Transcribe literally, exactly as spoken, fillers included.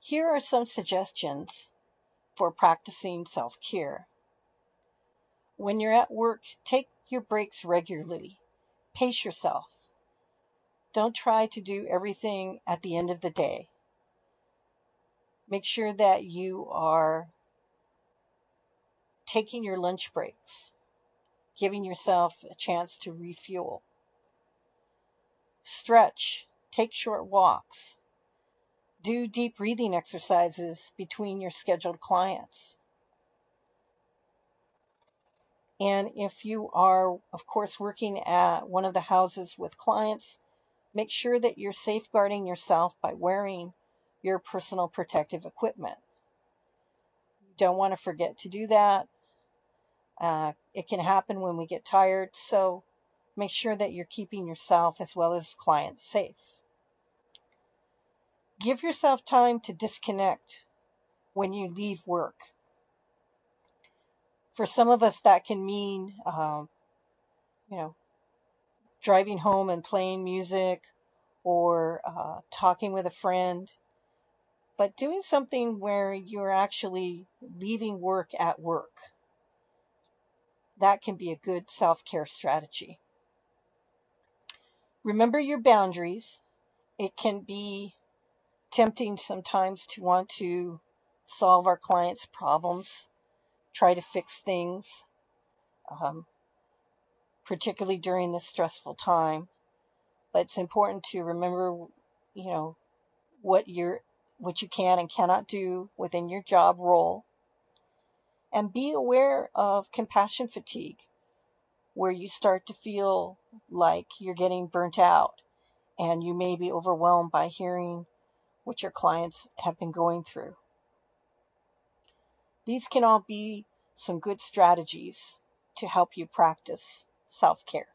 Here are some suggestions for practicing self-care. When you're at work, take your breaks regularly. Pace yourself. Don't try to do everything at the end of the day. Make sure that you are taking your lunch breaks, giving yourself a chance to refuel. Stretch. Take short walks. Do deep breathing exercises between your scheduled clients. And if you are, of course, working at one of the houses with clients, make sure that you're safeguarding yourself by wearing your personal protective equipment. You don't want to forget to do that. Uh, it can happen when we get tired, so make sure that you're keeping yourself as well as clients safe. Give yourself time to disconnect when you leave work. For some of us, that can mean, um, you know, driving home and playing music or uh, talking with a friend, but doing something where you're actually leaving work at work. That can be a good self-care strategy. Remember your boundaries. It can be tempting sometimes to want to solve our clients' problems, try to fix things, um, particularly during this stressful time. But it's important to remember, you know, what you're, what you can and cannot do within your job role, and be aware of compassion fatigue, where you start to feel like you're getting burnt out and you may be overwhelmed by hearing what your clients have been going through. These can all be some good strategies to help you practice self-care.